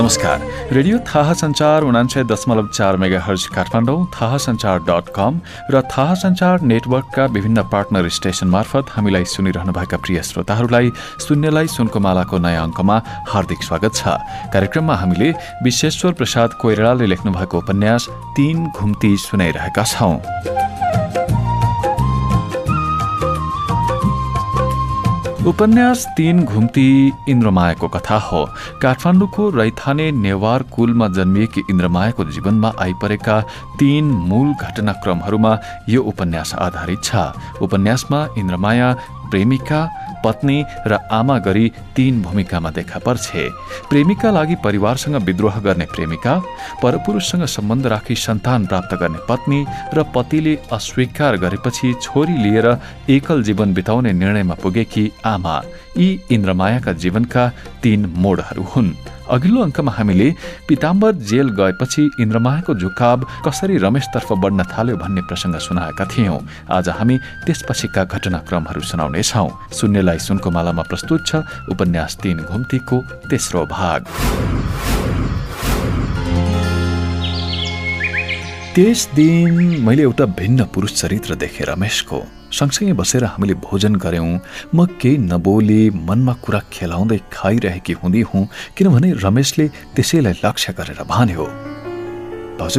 नमस्कार। रेडियो थाहा संचार 99.4 मेगाहर्ज काठमाडौँ, थाहासंचार.com र थाहा संचार नेटवर्कका विभिन्न पार्टनर स्टेशन मार्फत हामीलाई सुनिरहनुभएका प्रिय श्रोताहरूलाई शून्यलाई सुनको मालाको नयाँ अङ्कमा हार्दिक स्वागत छ। कार्यक्रममा हामीले विश्वेश्वर प्रसाद कोइरालाले लेख्नुभएको उपन्यास 3 घुम्ती सुनाइरहेका छौं। उपन्यास 3 घुम्ती इन्द्रमायाको कथा हो। काठमाडौँको रैथाने नेवार कुलमा जन्मिएकी इन्द्रमायाको जीवनमा आइपरेका 3 मूल घटनाक्रमहरूमा यो उपन्यास आधारित छ। उपन्यासमा इन्द्रमाया प्रेमिका, पत्नी र आमा गरी 3 भूमिकामा देखा पर्छे। प्रेमिका लागि परिवारसँग विद्रोह गर्ने प्रेमिका, परपुरुषसँग सम्बन्ध राखी सन्तान प्राप्त गर्ने पत्नी र पतिले अस्वीकार गरेपछि छोरी लिएर एकल जीवन बिताउने निर्णयमा पुगेकी आमा। यी इन्द्रमायाका जीवनका 3 मोडहरू हुन्। अघिल्लो अङ्कमा हामीले पिताम्बर जेल गएपछि इन्द्रमायाको झुकाव कसरी रमेशतर्फ बढ्न थाल्यो भन्ने प्रसङ्ग सुनाएका थियौं। आज हामी त्यसपछिका घटनाक्रमहरू सुनाउनेछौं। शून्यलाई सुनको मालामा प्रस्तुत छ उपन्यास 3 घुम्तीको तेस्रो भाग। त्यस दिन मैले एउटा भिन्न पुरुष चरित्र देखेँ रमेशको। सँगसँगै बसेर हामीले भोजन गर्यौं। म केही नबोली मनमा कुरा खेलाउँदै खाइरहेकी हुँदी हुँ, किनभने रमेशले त्यसैलाई लक्ष्य गरेर भन्यो, भाउजू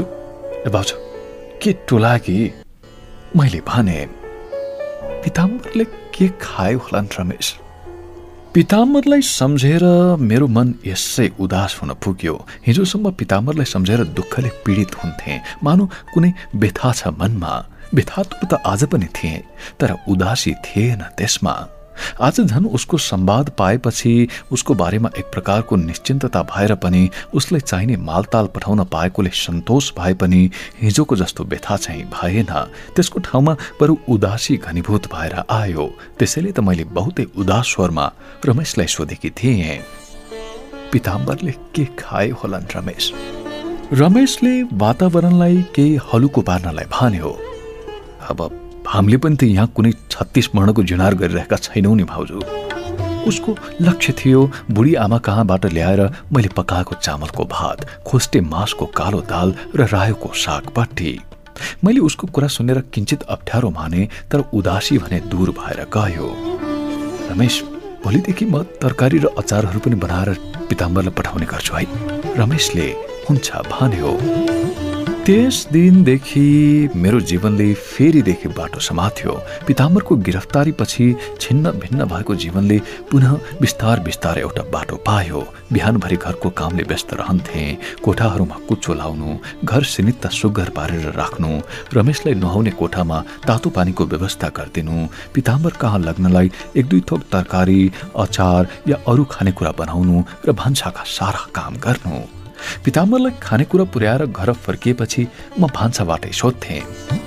के टोला कि? मैले भने, पिताम्बरले के खायो होलान् रमेश? पिताम्बरलाई सम्झेर मेरो मन यसै उदास हुन पुग्यो। हिजोसम्म पिताम्बरलाई सम्झेर दुःखले पीडित हुन्थे, मानो कुनै व्यथा छ मनमा। व्यथातुर त आज पनि थिए, तर उदासी थिएन त्यसमा। आज झन् उसको संवाद पाएपछि उसको बारेमा एक प्रकारको निश्चिन्तता भएर पनि उसलाई चाहिने मालताल पठाउन पाएकोले सन्तोष भए पनि हिजोको जस्तो व्यथा चाहिँ भएन। त्यसको ठाउँमा बरु उदासी घनीभूत भएर आयो। त्यसैले त मैले बहुतै उदास स्वरमा रमेशलाई सोधेकी थिएँ, पिताम्बरले के खाए होलान् रमेश? रमेशले वातावरणलाई केही हलुको पार्नलाई भन्यो, अब हामीले पनि त यहाँ कुनै 36 वर्णको जिनार गरिरहेका छैनौं नि भाउजू। उसको लक्ष्य थियो बुढी आमा कहाँबाट ल्याएर मैले पकाएको चामलको भात, खोस्टे मासको कालो दाल र रायोको सागपट्टी। मैले उसको कुरा सुनेर किञ्चित अप्ठ्यारो माने, तर उदासी भने दूर भएर गयो। रमेश, भोलिदेखि म तरकारी र अचारहरू पनि बनाएर पिताम्बरलाई पठाउने गर्छु है। रमेशले हुन्छ भन्यो। त्यस दिनदेखि मेरो जीवनले फेरिदेखि बाटो समात्यो। पिताम्बरको गिरफ्तारीपछि छिन्न भिन्न भएको जीवनले पुनः बिस्तार बिस्तार एउटा बाटो पायो। बिहानभरि घरको कामले व्यस्त रहन्थे। कोठाहरूमा कुचो लाउनु, घर सिनित्त सुग्घर पारेर राख्नु, रमेशलाई नुहाउने कोठामा तातो पानीको व्यवस्था गरिदिनु, पिताम्बर कहाँ लग्नलाई 1-2 थोक तरकारी, अचार या अरू खानेकुरा बनाउनु र भान्साका सारा काम गर्नु। पिताम्बरलाई खानेकुरा पुर्याएर घर फर्किएपछि म भान्साबाटै सोध्थेँ,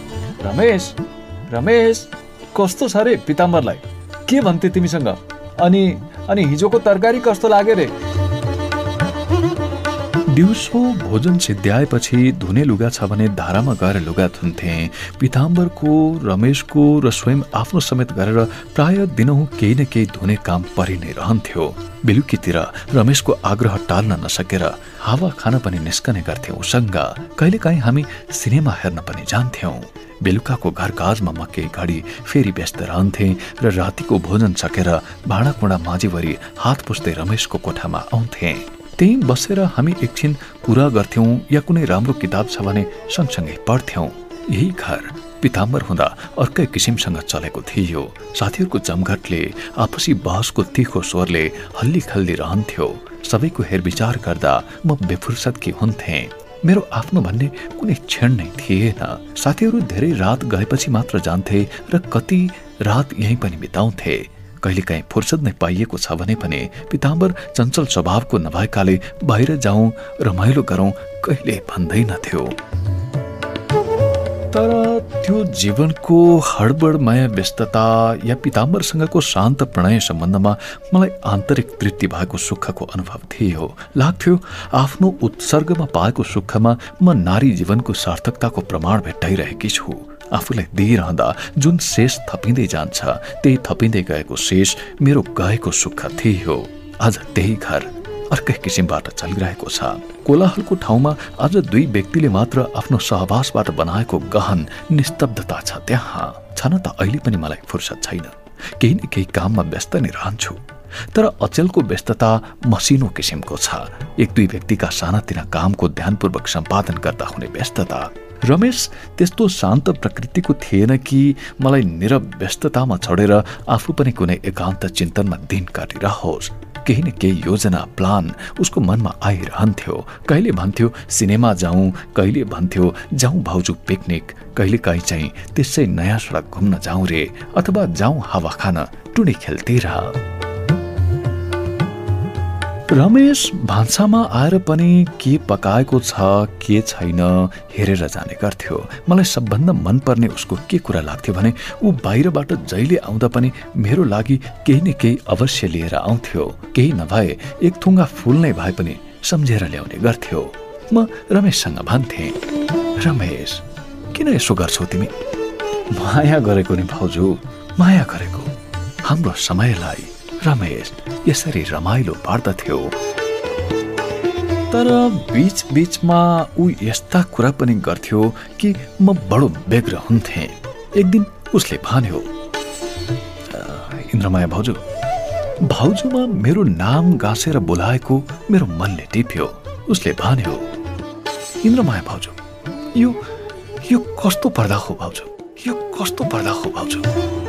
रमेश कस्तो छ रे पिताम्बरलाई? के भन्थे तिमीसँग? अनि हिजोको तरकारी कस्तो लाग्यो रे? दिउँसो भोजन सिद्ध्याएपछि धुने लुगा छ भने धारामा गएर लुगा धुन्थे। पिताम्बरको, रमेशको र स्वयं आफ्नो समेत गरेर प्राय दिनहुँ केही न केही धुने काम परि नै रहन्थ्यो। बेलुकीतिर रमेशको आग्रह टाल्न नसकेर हावा खान पनि निस्कने गर्थे उसँग। कहिलेकाहीँ हामी सिनेमा हेर्न पनि जान्थ्यौं। बेलुकाको घरकाजमा म केही घडी फेरि व्यस्त रहन्थे र रातिको भोजन सकेर भाँडाकुँडा माझीवरी हात पुस्दै रमेशको कोठामा आउँथे। त्यही बसेर हामी एकछिन कुरा गर्थ्यौं या कुनै राम्रो किताब छ भने सँगसँगै पढ्थ्यौं। यही घर पिताम्बर हुँदा अर्कै किसिमसँग चलेको थियो। साथीहरूको जमघटले, आपसी बहसको तीखो स्वरले हल्ली खल्ली रहन्थ्यो। सबैको हेरविचार गर्दा म बेफुर्सदकी हुन्थे। मेरो आफ्नो भन्ने कुनै क्षण नै थिएन। साथीहरू धेरै रात गएपछि मात्र जान्थे र कति रात यहीँ पनि बिताउँथे। कहिलेकाहीँ फुर्सद नै पाइएको छ भने पनि पिताम्बर चञ्चल स्वभावको नभएकाले बाहिर जाउँ, रमाइलो गरौँ कहिले भन्दैनथ्यो। तर त्यो जीवनको हडबडमय व्यस्तता या पिताम्बरसँगको शान्त प्रणय सम्बन्धमा मलाई आन्तरिक तृप्ति भएको सुखको अनुभव थियो। लाग्थ्यो आफ्नो उत्सर्गमा पाएको सुखमा म नारी जीवनको सार्थकताको प्रमाण भेट्टाइरहेकी छु। आफूलाई दिइरहँदा जुन शेष थपिँदै जान्छ, त्यही थपिँदै गएको शेष मेरो गएको सुख थियो। आज त्यही घर अर्कै किसिमबाट चलिरहेको छ। कोलाहलको ठाउँमा आज दुई व्यक्तिले मात्र आफ्नो सहवासबाट बनाएको गहन निस्तब्धता छ। त्यहाँ छन त अहिले पनि मलाई फुर्सद छैन, केही न केही काममा व्यस्त नै रहन्छु। तर अचेलको व्यस्तता मसिनो किसिमको छ, एक दुई व्यक्तिका सानातिना कामको ध्यानपूर्वक सम्पादन गर्दा हुने व्यस्तता। रमेश त्यस्तो शान्त प्रकृतिको थिएन कि मलाई नीरव व्यस्ततामा छोडेर आफू पनि कुनै एकान्त चिन्तनमा दिन काटिरहोस्। केही न केही योजना प्लान उसको मनमा आइरहन्थ्यो। कहिले भन्थ्यो सिनेमा जाउँ, कहिले भन्थ्यो जाउँ भाउजू पिकनिक, कहिले काहीँ चाहिँ त्यसै नयाँ सडक घुम्न जाउँ रे, अथवा जाउँ हावा खान टुडी खेलतिर। रमेश भान्सामा आएर पनि के पकाएको छ के छैन हेरेर जाने गर्थ्यो। मलाई सबभन्दा मनपर्ने उसको के कुरा लाग्थ्यो भने ऊ बाहिरबाट जहिले आउँदा पनि मेरो लागि केही न केही अवश्य लिएर आउँथ्यो। केही नभए एक थुङ्गा फुल नै भए पनि सम्झेर ल्याउने गर्थ्यो। म रमेशसँग भन्थे, रमेश किन यसो गर्छौ तिमी? माया गरेको नि भाउजू, माया गरेको। हाम्रो समयलाई रमेश यसरी रमाइलो पार्दथ्यो। तर बीच बीचमा ऊ यस्ता कुरा पनि गर्थ्यो कि म बडो व्यग्र हुन्थे। एक दिन उसले भन्यो, इन्द्रमाया भाउजू, भाउजूमा मेरो नाम गाँसेर बोलाएको मेरो मनले टिप्यो। उसले भन्यो, इन्द्रमाया भाउजू, यो कस्तो पर्दा हो भाउजू, यो कस्तो पर्दा हो भाउजू।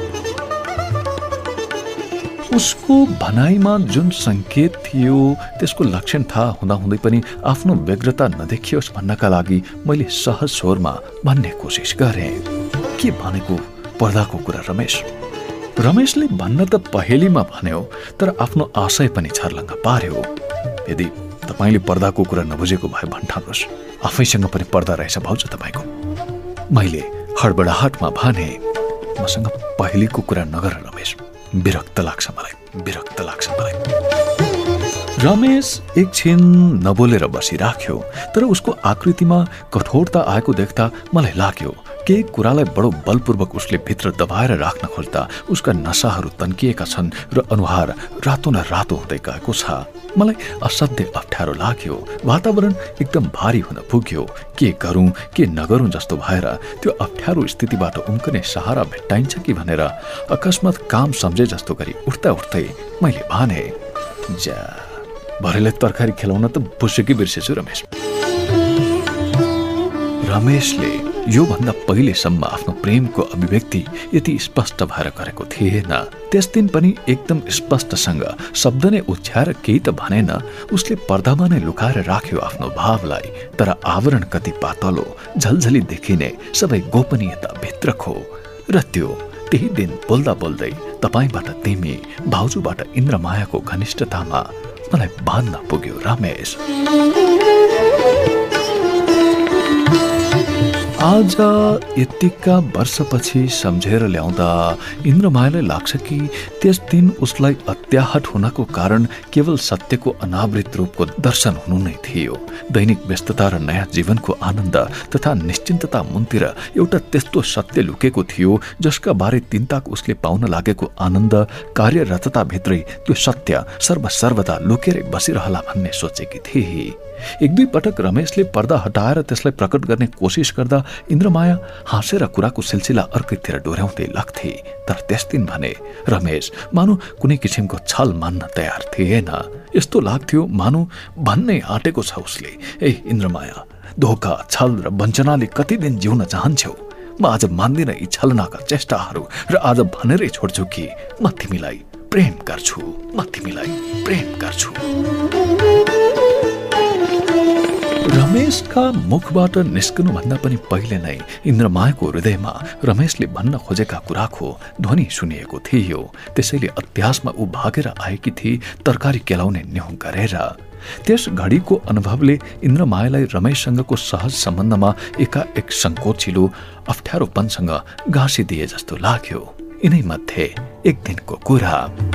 उसको भनाइमा जुन संकेत थियो त्यसको लक्षण थाहा हुँदाहुँदै पनि आफ्नो व्यग्रता नदेखियोस् भन्नका लागि मैले सहज स्वरमा भन्ने कोसिस गरेँ। के भनेको पर्दाको कुरा रमेश? रमेशले भन्न त पहेलीमा भन्यो, तर आफ्नो आशय पनि छर्लङ्ग पार्यो। यदि तपाईँले पर्दाको कुरा नबुझेको भए भन्ठानुहोस्, आफैसँग पनि पर्दा रहेछ भाउजू तपाईँको। मैले हडबडाहटमा भने, मसँग पहेलीको कुरा नगर रमेश, विरक्त लाग्छ मलाई, विरक्त लाग्छ मलाई। रमेश एकछिन नबोलेर बसिराख्यो, तर उसको आकृतिमा कठोरता आएको देख्दा मलाई लाग्यो केही कुरालाई बडो बलपूर्वक उसले भित्र दबाएर राख्न खोज्दा उसका नसाहरू तन्किएका छन् र अनुहार रातो न रातो हुँदै गएको छ। मलाई असाध्यै अप्ठ्यारो लाग्यो। वातावरण एकदम भारी हुन पुग्यो। के गरौँ के नगरौँ जस्तो भएर त्यो अप्ठ्यारो स्थितिबाट उम्कने सहारा भेट्टाइन्छ कि भनेर अकस्मात काम सम्झे जस्तो गरी उठ्दा उठ्दै मैले भने, जा भरेलाई तरकारी खेलाउन त भुसेकी बिर्सेछु रमेश। रमेशले यो भन्दा पहिलेसम्म आफ्नो प्रेमको अभिव्यक्ति यति स्पष्ट भएर गरेको थिएन। त्यस दिन पनि एकदम स्पष्टसँग शब्द नै उच्छ्याएर केही त भनेन। उसले पर्दामा नै लुकाएर राख्यो आफ्नो भावलाई, तर आवरण कति पातलो, झलझली देखिने सबै गोपनीयता भित्रको। र त्यही दिन बोल्दा बोल्दै तपाईबाट तिमी, भाउजूबाट इन्द्रमायाको घनिष्ठतामा मलाई बाँध्न पुग्यो रमेश। आज यतिका वर्षपछि सम्झेर ल्याउँदा इन्द्रमायालाई लाग्छ कि त्यस दिन उसलाई अत्याहट हुनको कारण केवल सत्यको अनावृत रूपको दर्शन हुनु नै थियो। दैनिक व्यस्तता र नयाँ जीवनको आनन्द तथा निश्चिन्तता मुनतिर एउटा त्यस्तो सत्य लुकेको थियो जसका बारे तिनताक उसले पाउन लागेको आनन्द कार्यरतताभित्रै त्यो सत्य सर्वदा लुकेरै बसिरहला भन्ने सोचेकी थिए। एक दुई पटक रमेशले पर्दा हटाएर त्यसलाई प्रकट गर्ने कोसिस गर्दा इन्द्रमाया हाँसेर कुराको सिलसिला अर्कैतिर डोर्याउँदै लाग्थे। तर त्यस दिन भने रमेश मानु कुनै किसिमको छल मान्न तयार थिएन। यस्तो लाग्थ्यो मानु भन्नै आँटेको छ उसले, ए इन्द्रमाया, धोका छल र वञ्चनाले कति दिन जिउन चाहन्छौ? म आज मान्दिन यी छलनाका चेष्टाहरू र आज भनेरै छोड्छु कि म तिमीलाई प्रेम गर्छु, म तिमीलाई प्रेम गर्छु। रमेशका मुखबाट निस्कनु भन्दा पनि पहिले नै इन्द्रमायाको हृदयमा रमेशले भन्न खोजेका कुराको ध्वनि सुनिएको थियो। त्यसैले अत्यासमा ऊ भागेर आएकी थिए तरकारी केलाउने न्यौं गरेर। त्यस घडीको अनुभवले इन्द्रमायालाई रमेशसँगको सहज सम्बन्धमा एकाएक संकोचिलो अप्ठ्यारोपनसँग गाँसिदिए जस्तो लाग्यो। यिनै मध्ये एक दिनको कुरा।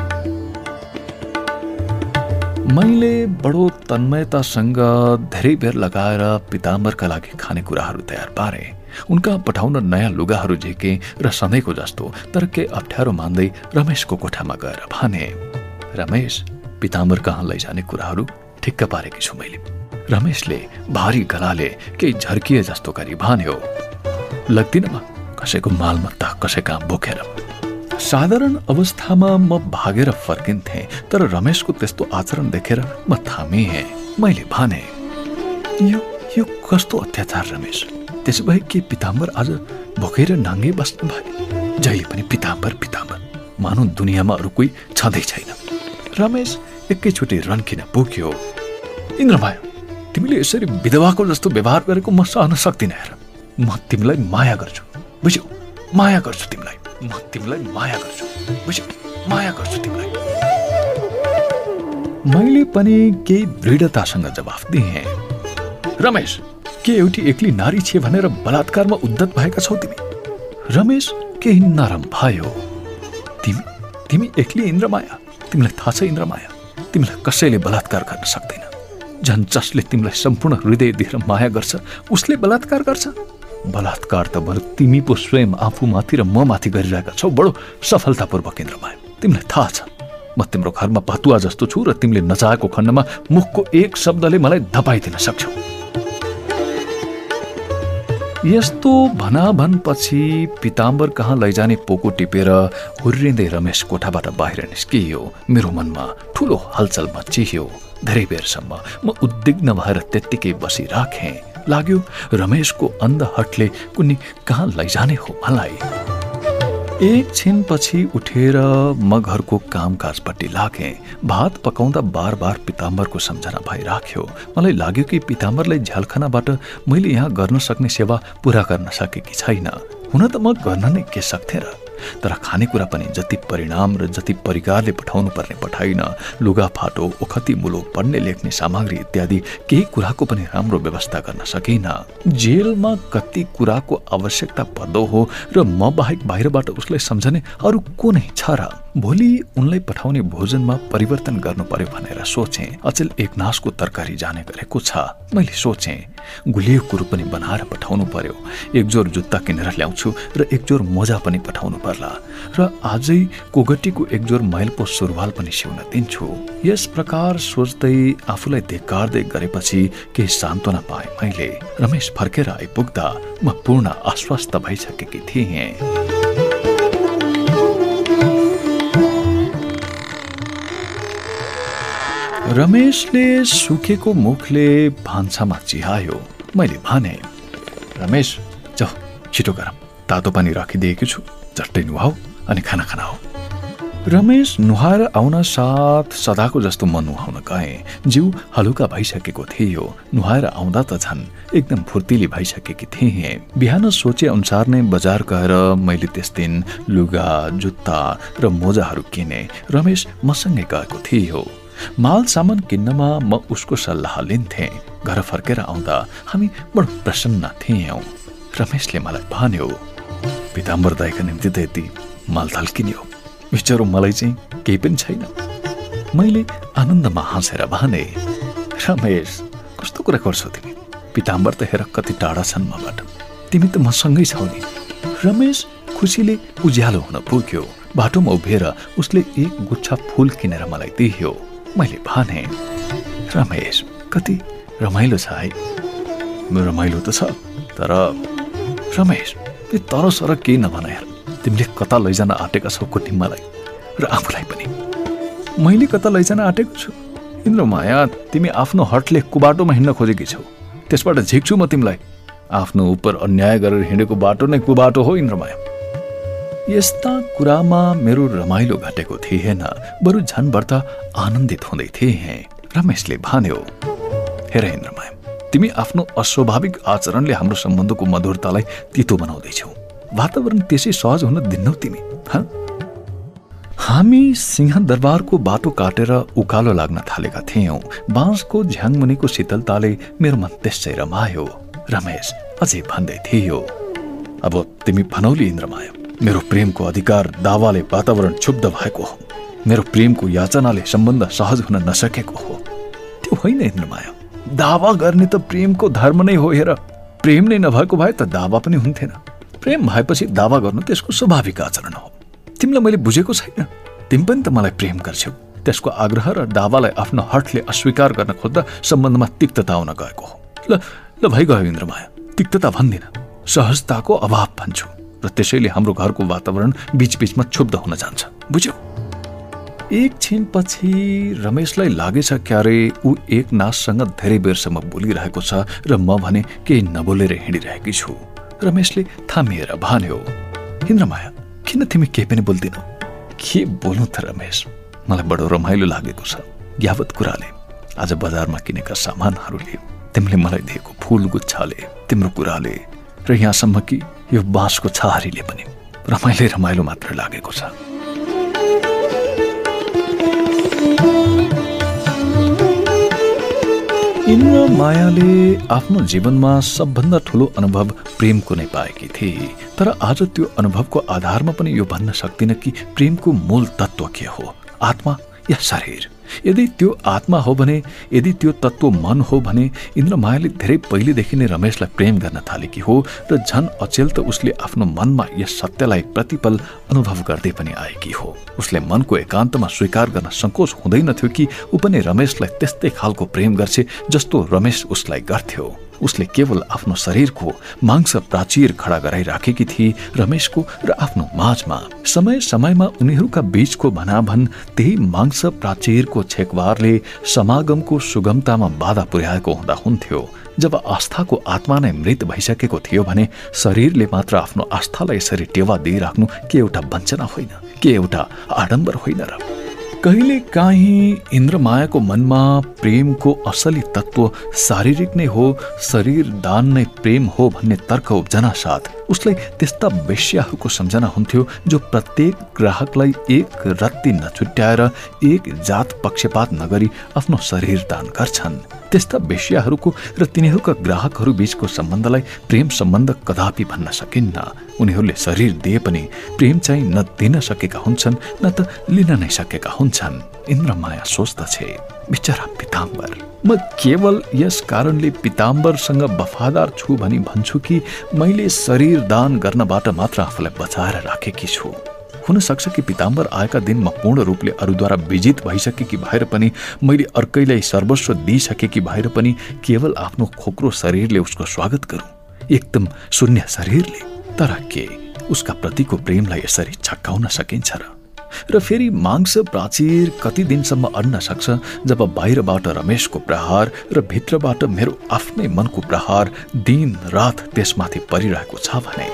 मैले बडो तन्मयतासँग धेरै बेर लगाएर पिताम्बरका लागि खानेकुराहरू तयार पारे। उनका पठाउन नयाँ लुगाहरू झिके र सधैँको जस्तो तर के अप्ठ्यारो मान्दै रमेशको कोठामा गएर भने, रमेश, पिताम्बर कहाँ लैजाने कुराहरू ठिक्क पारेकी छु मैले। रमेशले भारी गलाले केही झर्किए जस्तो गरी भन्यो, लाग्दिन म कसैको मालमत्ता कसैका बोकेर। साधारण अवस्थामा म भागेर फर्किन्थे, तर रमेशको त्यस्तो आचरण देखेर म थामिएँ। मैले भने, यो कस्तो अत्याचार रमेश? त्यसो भए के पिताम्बर आज भोकेर नाङ्गे बस्नु भयो? जहिले पनि पिताम्बर पिताम्बर, मानौ दुनियाँमा अरू कोही छँदै छैन। रमेश एकैचोटि रन्किन पुग्यो। इन्द्रमाया, तिमीले यसरी विधवाको जस्तो व्यवहार गरेको म सहन सक्दिनँ। हेर, म तिमीलाई माया गर्छु, बुझ्यौ? माया गर्छु तिमीलाई, म तिमीलाई माया गर्छु, बुझ्यौ? माया गर्छु तिमीलाई। मैले पनि केही दृढतासँग जवाफ दिएँ। रमेश, के एउटी एक्ली नारी छे भनेर बलात्कारमा उद्धत भएका छौ तिमी? रमेश केही नरम भयो। तिमी एक्ली इन्द्रमाया? तिमीलाई थाहा छ इन्द्रमाया, तिमीलाई कसैले बलात्कार गर्न सक्दैन। झन् जसले तिमीलाई सम्पूर्ण हृदय दिएर माया गर्छ उसले बलात्कार गर्छ। बलात्कार त बरु तिमी पो स्वयं आफूमाथि र म माथि गरिरहेका छौ, बडो सफलतापूर्वक इन्द्रमाया। तिमीलाई थाहा छ म तिम्रो घरमा भतुवा जस्तो छु र तिमीले नचाहेको खण्डमा मुखको एक शब्दले मलाई धपाइदिन सक्छौ। यस्तो भनाभनपछि पिताम्बर कहाँ लैजाने पोको टिपेर हुर्रिँदै रमेश कोठाबाट बाहिर निस्कियो। मेरो मनमा ठुलो हलचल मचियो। धेरै बेरसम्म म उद्विग्न भएर त्यत्तिकै बसिराखेँ। लाग्यो रमेशको अन्धहटले कुनै कहाँ लैजाने हो मलाई। एकछिनपछि उठेर म घरको कामकाजपट्टि लागेँ। भात पकाउँदा बार बार पिताम्बरको सम्झना भइराख्यो। मलाई लाग्यो कि पिताम्बरलाई झ्यालखानाबाट मैले यहाँ गर्न सक्ने सेवा पूरा गर्न सकेकी छैन। हुन त म गर्न नै के सक्थेँ र, तर खानेकुरा पनि जति परिणाम र जति परिकारले पठाउनु पर्ने पठाइन। लुगाफाटो, ओखती मुलो, पढ्ने लेख्ने सामग्री इत्यादि केही कुराको पनि राम्रो व्यवस्था गर्न सकिन। जेलमा कति कुराको आवश्यकता पर्दो हो र म बाहेक बाहिरबाट उसलाई सम्झने अरू को नै छ र? भोलि उनलाई पठाउने भोजनमा परिवर्तन गर्नु पर्यो भनेर सोचेँ। अचेल एकनासको तरकारी जाने गरेको छ। मैले सोचेँ गुलियो कुरो पनि बनाएर पठाउनु पर्यो। एक जोर जुत्ता किनेर ल्याउँछु र एक जोर मोजा पनि पठाउनु पर्ला र आजै कोगटीको एक जोर मैलपो सुरुवाल पनि सिउन दिन्छु। यस प्रकार सोच्दै आफूलाई धिक्कार्दै गरेपछि केही सान्त्वना पाएँ मैले। रमेश फर्केर आइपुग्दा म पूर्ण आश्वस्त भइसकेकी थिएँ। रमेशले सुकेको मुखले भान्सामा चिहायो। मैले भने, रमेश जाऊ छिटो गरम तातो पानी राखिदिएको छु, झट्टै नुहाऊ अनि खाना खाऊ। रमेश नुहाएर आउन साथ सदाको जस्तो म नुहाउन गएँ। जिउ हलुका भइसकेको थियो। नुहाएर आउँदा त झन् एकदम फुर्तिली भइसकेकी थिएँ। बिहान सोचे अनुसार नै बजार गएर मैले त्यस दिन लुगा, जुत्ता र मोजाहरू किने। रमेश मसँगै गएको थियो। माल सामान किन्नमा म उसको सल्लाह लिन्थेँ। घर फर्केर आउँदा हामी बडो प्रसन्न थियौँ। रमेशले मलाई भन्यो, पिताम्बर दाइका निम्ति त यति मालथाल किन्यो, बिचरो मलाई चाहिँ केही पनि छैन। मैले आनन्दमा हाँसेर भने, रमेश कस्तो कुरा गर्छौ तिमी? पिताम्बर त हेर कति टाढा छन् मबाट, तिमी त मसँगै छौ नि। रमेश खुसीले उज्यालो हुन पुग्यो। बाटोमा उभिएर उसले एक गुच्छा फूल किनेर मलाई दियो। मैले भने, रमेश कति रमाइलो छ है। रमाइलो त छ, तर रमेश यो तर सर केही नभन यार। तिमीले कता लैजान आँटेका छौ कुटिम्बालाई र आफूलाई पनि। मैले कता लैजान आँटेको छु? इन्द्रमाया, तिमी आफ्नो हटले कुबाटोमा हिँड्न खोजेकी छौ, त्यसबाट झिक्छु म तिमीलाई। आफ्नो उपर अन्याय गरेर हिँडेको बाटो नै कुबाटो हो इन्द्रमाया। यस्ता कुरामा मेरो रमाइलो घटेको थिएन, बरु झन् बढ्ता आनन्दित हुँदै थिएँ। रमेशले भन्यो, हेर इन्द्रमाया, तिमी आफ्नो अस्वाभाविक आचरणले हाम्रो सम्बन्धको मधुरतालाई तितो बनाउँदैछौ। वातावरण त्यसै सहज हुन दिन्नौ तिमी? हामी सिंहदरबारको बाटो काटेर उकालो लाग्न थालेका थियौं। बाँसको झ्याङमुनिको शीतलताले मेरो मन त्यसै रमायो। रमेश अझै भन्दै थियो, अब तिमी भनौली इन्द्रमाया, मेरो प्रेमको अधिकार दावाले वातावरण क्षुब्ध भएको हो। मेरो प्रेमको याचनाले सम्बन्ध सहज हुन नसकेको हो। त्यो होइन इन्द्रमाया, दावा गर्ने त प्रेमको धर्म नै हो। हेर, प्रेम नै नभएको भए त दावा पनि हुन्थेन। प्रेम भएपछि दावा गर्नु त्यसको स्वाभाविक आचरण हो। तिमीलाई मैले बुझेको छैन? तिमी पनि त मलाई प्रेम गर्छौ, त्यसको आग्रह र दावालाई आफ्नो हठले अस्वीकार गर्न खोज्दा सम्बन्धमा तिक्तता आउन गएको हो। ल भइगयो इन्द्रमाया, तिक्तता भन्दिन, सहजताको अभाव भन्छु र त्यसैले हाम्रो घरको वातावरण बीचबीचमा क्षुब्ध हुन जान्छ, बुझ्यौ? एकछिनपछि रमेशलाई लागेछ क्यारे ऊ एक नाससँग धेरै बेरसम्म बोलिरहेको छ र म भने केही नबोलेर हिँडिरहेकी छु। रमेशले थामिएर भन्यो, इन्द्रमाया, किन तिमी केही पनि बोल्दिनौ? के बोल्नु त रमेश, मलाई बडो रमाइलो लागेको छ। यावत कुराले, आज बजारमा किनेका सामानहरूले, तिमीले मलाई दिएको फूल गुच्छाले, तिम्रो कुराले र यहाँसम्म कि यो बाँसको छहारीले पनि रमाइलो मात्र लागेको छ। इन्द्रमायाले आफ्नो जीवनमा सबभन्दा ठूलो अनुभव प्रेमको नै पाएकी थिए, तर आज त्यो अनुभवको आधारमा पनि यो भन्न सक्दिन कि प्रेमको मूल तत्व के हो, आत्मा या शरीर। यदि त्यो आत्मा हो भने, यदि त्यो तत्व मन हो भने इन्द्रमायाले धेरै पहिलेदेखि नै रमेशलाई प्रेम गर्न थालेकी हो र झन अचेल त उसले आफ्नो मनमा यस सत्यलाई प्रतिपल अनुभव गर्दै पनि आएकी हो। उसले मनको एकान्तमा स्वीकार गर्न संकोच हुँदैनथ्यो कि ऊ पनि रमेशलाई त्यस्तै खालको प्रेम गर्छे जस्तो रमेश उसलाई गर्थ्यो। उसले केवल आफ्नो शरीरको मांस प्राचीर खडा गराइराखेकी थिए रमेशको र आफ्नो माझमा। समय समयमा उनीहरूका बीचको भनाभन त्यही मांस प्राचीरको छेकवारले समागमको सुगमतामा बाधा पुर्याएको हुँदा हुन्थ्यो। जब आस्थाको आत्मा नै मृत भइसकेको थियो भने शरीरले मात्र आफ्नो आस्थालाई यसरी टेवा दिइराख्नु के एउटा वञ्चना होइन, के एउटा आडम्बर होइन र? कहिले काहीँ इन्द्रमायाको मनमा प्रेमको असली तत्व शारीरिक नै हो, शरीर दान नै प्रेम हो भन्ने तर्क उब्जना साथ उसलाई त्यस्ता वेश्याहरूको सम्झना हुन्थ्यो जो प्रत्येक ग्राहकलाई एक रत्ती नछुट्याएर, एक जात पक्षपात नगरी आफ्नो शरीर दान गर्छन्। त्यस्ता वेश्याहरूको र तिनीहरूका ग्राहकहरू बीचको सम्बन्धलाई प्रेम सम्बन्ध कदापि भन्न सकिन्न। उनीहरूले शरीर दिए पनि प्रेम चाहिँ न दिन सकेका हुन्छन् न त लिन नै सकेका हुन्छन्। इन्द्रमाया सोच्दछे, बिचरा पिताम्बर, म केवल यस कारणले पिताम्बरसँग वफादार छु भनी भन्छु कि मैले शरीर दान गर्नबाट मात्र आफूलाई बचाएर राखेकी छु। हुन सक्छ कि पिताम्बर आएका दिन म पूर्ण रूपले अरूद्वारा विजित भइसकेकी भएर पनि, मैले अर्कैलाई सर्वस्व दिइसकेकी भएर पनि केवल आफ्नो खोक्रो शरीरले उसको स्वागत गरौँ, एकदम शून्य शरीरले। तर के उसका प्रतिको प्रेमलाई यसरी छक्काउन सकिन्छ र फेरि मांस प्राचीर कति दिनसम्म अड्न सक्छ जब बाहिरबाट रमेशको प्रहार र भित्रबाट मेरो आफ्नै मनको प्रहार दिन रात त्यसमाथि परिरहेको छ भने?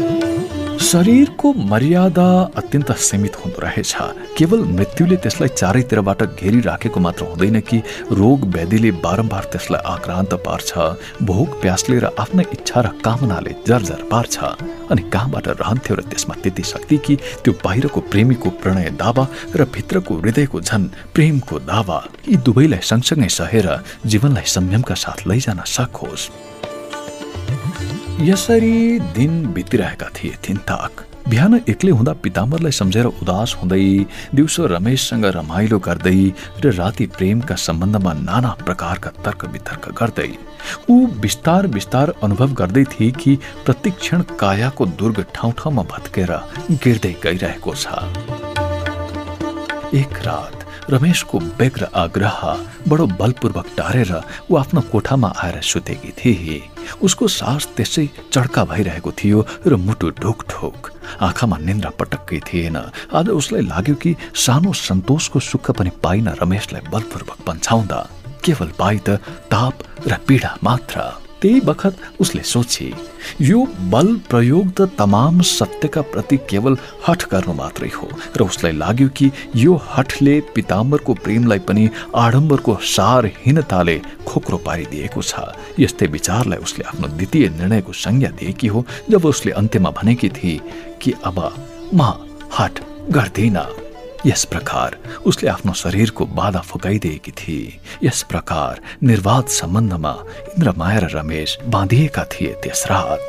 शरीरको मर्यादा अत्यन्त सीमित हुँदो रहेछ। केवल मृत्युले त्यसलाई चारैतिरबाट घेरिराखेको मात्र हुँदैन कि रोग व्याधिले बारम्बार त्यसलाई आक्रान्त पार्छ, भोक प्यासले र आफ्नै इच्छा र कामनाले जर्जर पार्छ। अनि कहाँबाट रहन्थ्यो र त्यसमा त्यति शक्ति कि त्यो बाहिरको प्रेमीको प्रणय दावा र भित्रको हृदयको झन प्रेमको दावा, यी दुवैलाई सँगसँगै सहेर जीवनलाई संयमका साथ लैजान सकोस्। यसरी दिन बितिरहेका थिए थिनताक। बिहान एक्लै हुँदा पिताम्बरलाई सम्झेर उदास हुँदै, दिउँसो रमेशसँग रमाइलो गर्दै र राति प्रेमका सम्बन्धमा नाना प्रकारका तर्क वितर्क गर्दै ऊ बिस्तार बिस्तार अनुभव गर्दै थिए कि प्रत्येक क्षण कायाको दुर्ग ठाउँ ठाउँमा भत्केर गिर्दै गइरहेको छ। एक रात रमेशको व्यग्र आग्रह बडो बलपूर्वक टारेर ऊ आफ्नो कोठामा आएर सुतेकी थिए। उसको सास त्यसै चड्का भइरहेको थियो र मुटु ढोकढोक, आँखामा निन्द्रा पटक्कै थिएन। आज उसलाई लाग्यो कि सानो सन्तोषको सुख पनि पाइन रमेशलाई बलपूर्वक पन्छाउँदा, केवल पाइ त ताप र पीडा मात्र। त्यही बखत उसले सोचे, यो बल प्रयोग त तमाम सत्यका प्रति केवल हठ गर्नु मात्रै हो र उसलाई लाग्यो कि यो हठले पिताम्बरको प्रेमलाई पनि आडम्बरको सारहीनताले खोक्रो पारिदिएको छ। यस्तै विचारलाई उसले आफ्नो द्वितीय निर्णयको संज्ञा दिएकी हो जब उसले अन्त्यमा भनेकी थिए कि अब म हठ गर्दिन। यस प्रकार उसले आफ्नो शरीरको बाधा फुकाइदिएकी थिए। यस प्रकार निर्वाध सम्बन्धमा इन्द्रमाया र रमेश बाँधिएका थिए त्यस रात।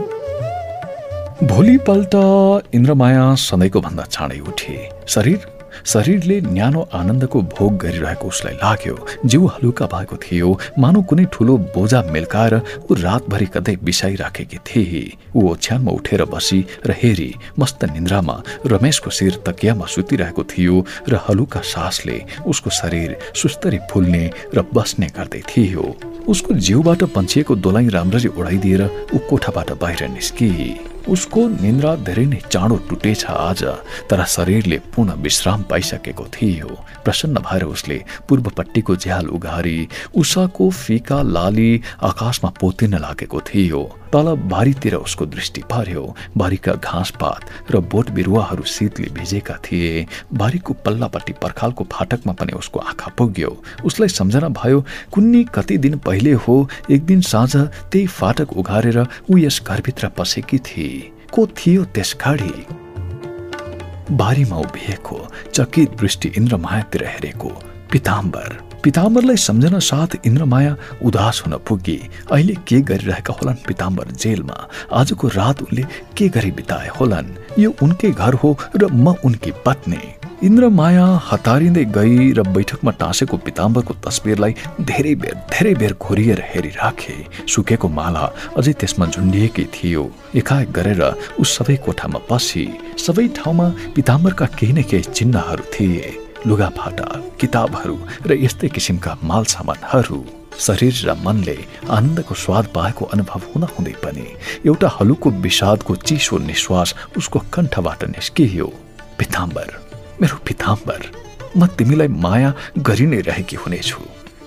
भोलिपल्ट इन्द्रमाया सधैँको भन्दा चाँडै उठे। शरीर शरीरले न्यानो आनन्दको भोग गरिरहेको उसलाई लाग्यो। जिउ हलुका भएको थियो, मानौ कुनै ठूलो बोझा मेल्काएर ऊ रातभरि कतै बिसाइराखेकी थिए। ऊ ओछ्यानमा उठेर बसी र हेरी मस्त निन्द्रामा रमेशको शिर तकियामा सुतिरहेको थियो र हलुका सासले उसको शरीर सुस्तरी फुल्ने र बस्ने गर्दै थियो। उसको जिउबाट पन्छिएको दोलाई राम्ररी उडाइदिएर ऊ कोठाबाट बाहिर निस्की। उसको निन्द्रा धेरै नै चाँडो टुटेछ आज, तर शरीरले पूर्ण विश्राम पाइसकेको थियो। प्रसन्न भएर उसले पूर्वपट्टिको झ्याल उघारी उषाको फीका लाली आकाशमा पोतिन लागेको थियो। तल बारीतिर उसको दृष्टि पर्यो। बारीका घाँसपात र बोट बिरुवाहरू शीतले भिजेका थिए। बारीको पल्लापट्टि पर्खालको फाटकमा पनि उसको आँखा पुग्यो। उसलाई सम्झना भयो कुन्नी कति दिन पहिले हो एक दिन साँझ त्यही फाटक उघारेर ऊ यस घरभित्र पसेकी थिए। को थियो त्यस घडी? बारीमा उभिएको चकित दृष्टि इन्द्रमायातिर हेरेको पिताम्बरलाई सम्झना साथ इन्द्रमाया उदास हुन पुगी। अहिले के गरिरहेका होलान् पिताम्बर जेलमा? आजको रात उनले के गरी बिताए होलान्? यो उनकै घर हो र म उनकी पत्नी। इन्द्रमाया हतारिँदै गई र बैठकमा टाँसेको पिताम्बरको तस्बिरलाई धेरै बेर घोरिएर हेरिराखे। सुकेको माला अझै त्यसमा झुन्डिएकै थियो। एकाएक गरेर ऊ सबै कोठामा पसी। सबै ठाउँमा पिताम्बरका केही न केही चिन्हहरू थिए, लुगाफाटा, किताबहरू र यस्तै किसिमका माल सामानहरू। शरीर र मनले आनन्दको स्वाद पाएको अनुभव हुँदै पनि एउटा हलुको विषादको चिसो निश्वास उसको कण्ठबाट निस्कियो। पिताम्बर, मेरो पिताम्बर, म तिमीलाई माया गरि नै रहेकी हुनेछु।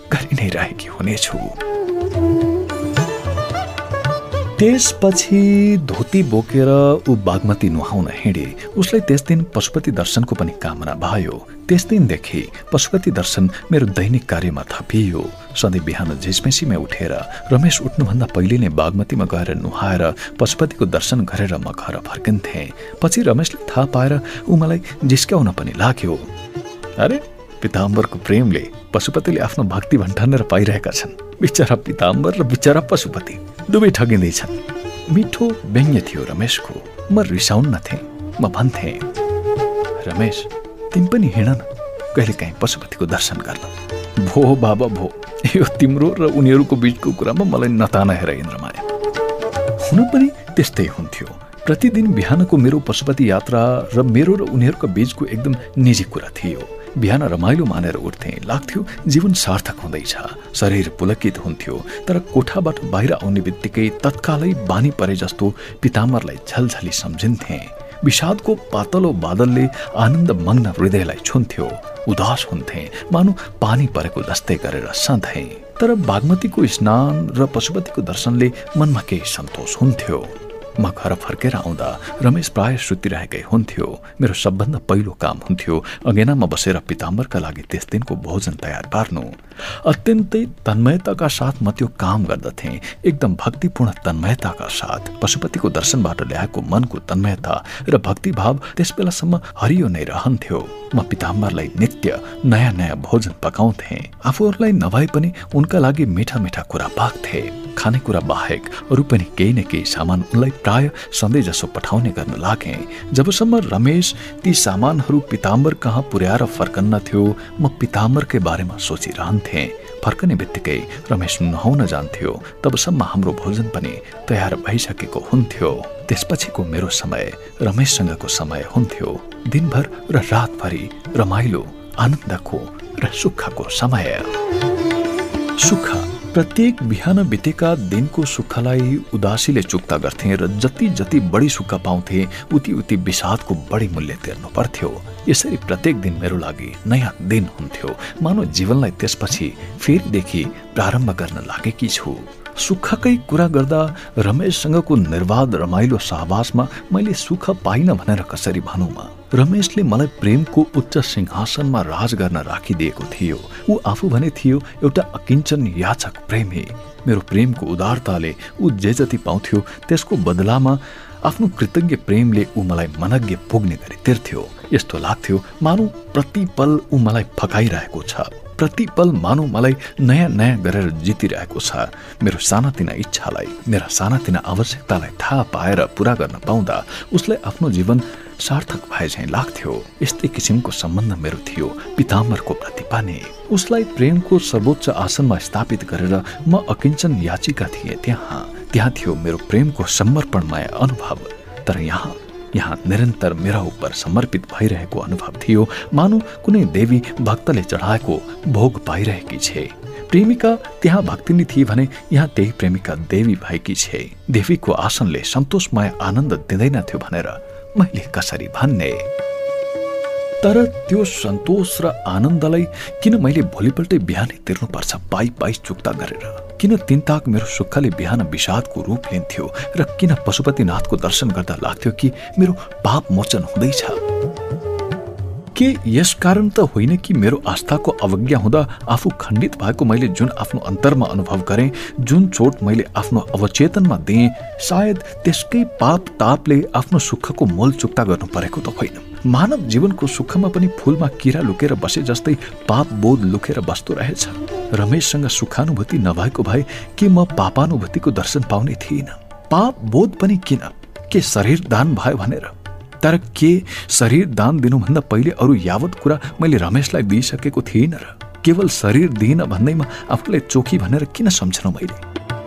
त्यसपछि धोती बोकेर ऊ बागमती नुहाउन हिँडे। उसलाई त्यस दिन पशुपति दर्शनको पनि कामना भयो। त्यस दिनदेखि पशुपति दर्शन मेरो दैनिक कार्यमा थपियो। सधैँ बिहान झिसमेसीमै उठेर रमेश उठ्नुभन्दा पहिले नै बागमतीमा गएर नुहाएर पशुपतिको दर्शन गरेर म घर फर्किन्थेँ। पछि रमेशले थाहा पाएर ऊ मलाई जिस्काउन पनि लाग्यो। अरे, पिताम्बरको प्रेमले पशुपतिले आफ्नो भक्ति भन्ठानेर पाइरहेका छन्। बिचरा पिताम्बर र बिचरा पशुपति दुवै ठगिँदैछन्। मिठो व्यङ्ग्य थियो रमेशको। म रिसाउन्न थिएँ। म भन्थेँ, रमेश, तिमी पनि हिँड न कहिले काहीँ पशुपतिको दर्शन गर्न। भो बाबा भो, यो तिम्रो र उनीहरूको बीचको कुरामा मलाई नताना हेर इन्द्रमाया। हुन पनि त्यस्तै हुन्थ्यो। प्रतिदिन बिहानको मेरो पशुपति यात्रा र मेरो र उनीहरूको बीचको एकदम निजी कुरा थियो। बिहान रमाइलो मानेर उठ्थेँ, लाग्थ्यो जीवन सार्थक हुँदैछ। शरीर पुलकित हुन्थ्यो, तर कोठाबाट बाहिर आउने बित्तिकै तत्कालै बानी परे जस्तो पिताम्बरलाई झलझली सम्झिन्थेँ। विषादको पातलो बादलले आनन्द मग्न हृदयलाई छुन्थ्यो। उदास हुन्थेँ, मानु पानी परेको जस्तै गरेर सधैँ। तर बागमतीको स्नान र पशुपतिको दर्शनले मनमा केही सन्तोष हुन्थ्यो। म घर फर्केर आउँदा रमेश प्राय सुतिरहेकै हुन्थ्यो। मेरो सबभन्दा पहिलो काम हुन्थ्यो अँगेनामा बसेर पिताम्बरका लागि त्यस दिनको भोजन तयार पार्नु। अत्यन्तै तन्मयताका साथ म त्यो काम गर्दथेँ, एकदम भक्तिपूर्ण तन्मयताका साथ। पशुपतिको दर्शनबाट ल्याएको मनको तन्मयता र भक्तिभाव त्यस बेलासम्म हरियो नै रहन्थ्यो। म पिताम्बरलाई नित्य नयाँ नयाँ भोजन पकाउँथेँ। आफूहरूलाई नभए पनि उनका लागि मिठा मिठा कुरा पाक्थे। खानेकुरा बाहेक अरू पनि केही न केही सामान उनलाई प्राय सधैँ जसो पठाउने गर्न लागे। जबसम्म रमेश ती सामानहरू पिताम्बर कहाँ पुर्याएर फर्कन्न थियो, म पिताम्बरकै बारेमा सोचिरहन्थेँ। फर्कने बित्तिकै रमेश नुहाउन जान्थ्यो। तबसम्म हाम्रो भोजन पनि तयार भइसकेको हुन्थ्यो। त्यसपछिको मेरो समय रमेशसँगको समय हुन्थ्यो। दिनभर र रातभरि रमाइलो, आनन्दको र सुखको समय। सुख, प्रत्येक बिहान बितेका दिनको सुखलाई उदासीले चुक्ता गर्थे र जति जति बढी सुख पाउँथे उति उति विषादको बढी मूल्य तिर्नु पर्थ्यो। यसरी प्रत्येक दिन मेरो लागि नयाँ दिन हुन्थ्यो। मानव जीवनलाई त्यसपछि फेरिदेखि प्रारम्भ गर्न लागेकी छु। सुखकै कुरा गर्दा रमेशसँगको निर्वाध रमाइलो सहवासमा मैले सुख पाइन भनेर कसरी भनौँ म? रमेशले मलाई प्रेमको उच्च सिंहासनमा राज गर्न राखिदिएको थियो। ऊ आफू भने थियो एउटा अकिञ्चन याचक प्रेमी। मेरो प्रेमको उदारताले ऊ जे जति पाउँथ्यो त्यसको बदलामा आफ्नो कृतज्ञ प्रेमले ऊ मलाई मनज्ञ पुग्ने गरी तिर्थ्यो। यस्तो लाग्थ्यो मानौ प्रतिपल ऊ मलाई फकाइरहेको छ, प्रतिपल मानौ मलाई नयाँ नयाँ गरेर जितिरहेको छ। मेरो सानातिना इच्छालाई, मेरा सानातिना आवश्यकतालाई थाहा पाएर पूरा गर्न पाउँदा उसलाई आफ्नो जीवन सार्थक भए झैं लाग्थ्यो। यस्तै किसिमको सम्बन्ध मेरो थियो पिताम्बरको प्रतिपा नै। उसलाई प्रेमको सर्वोच्च आसनमा स्थापित गरेर म अकिञ्चन याचिका थिए। त्यहाँ थियो मेरो प्रेमको समर्पणमय अनुभव। तर यहाँ निरन्तर मेरा उपर समर्पित भइरहेको अनुभव थियो, मानो कुनै देवी भक्तले चढाएको भोग पाइरहेकी छे। प्रेमिका त्यहाँ भक्तिनी थिए भने यहाँ त्यही प्रेमिका देवी भएकी छे। देवीको आसनले सन्तोषमय आनन्द दिँदैनथ्यो भनेर मैले कसरी भन्ने। तर त्यो सन्तोष र आनन्दलाई किन मैले भोलिपल्टै बिहानै तिर्नुपर्छ पाई चुक्ता गरेर? किन तिनताक मेरो सुखले बिहान विषादको रूप लिन्थ्यो र किन पशुपतिनाथको दर्शन गर्दा लाग्थ्यो कि मेरो पाप मोचन हुँदैछ? के यस कारण त होइन कि मेरो आस्थाको अवज्ञा हुँदा आफू खण्डित भएको मैले जुन आफ्नो अन्तरमा अनुभव गरेँ, जुन चोट मैले आफ्नो अवचेतनमा दिएँ, सायद त्यसकै पाप तापले आफ्नो सुखको मोल चुक्ता गर्नु परेको त होइन। मानव जीवनको सुखमा पनि फूलमा किरा लुकेर बसे जस्तै पाप बोध लुकेर बस्दो रहेछ। रमेशसँग सुखानुभूति नभएको भए के म पापानुभूतिको दर्शन पाउने थिइनँ? पाप बोध पनि किन? के शरीर दान भयो भनेर? तर के शरीर दान दिनुभन्दा पहिले अरू यावत कुरा मैले रमेशलाई दिइसकेको थिइनँ र? केवल शरीर दिइन भन्दैमा आफूलाई चोखी भनेर किन सम्झनु मैले?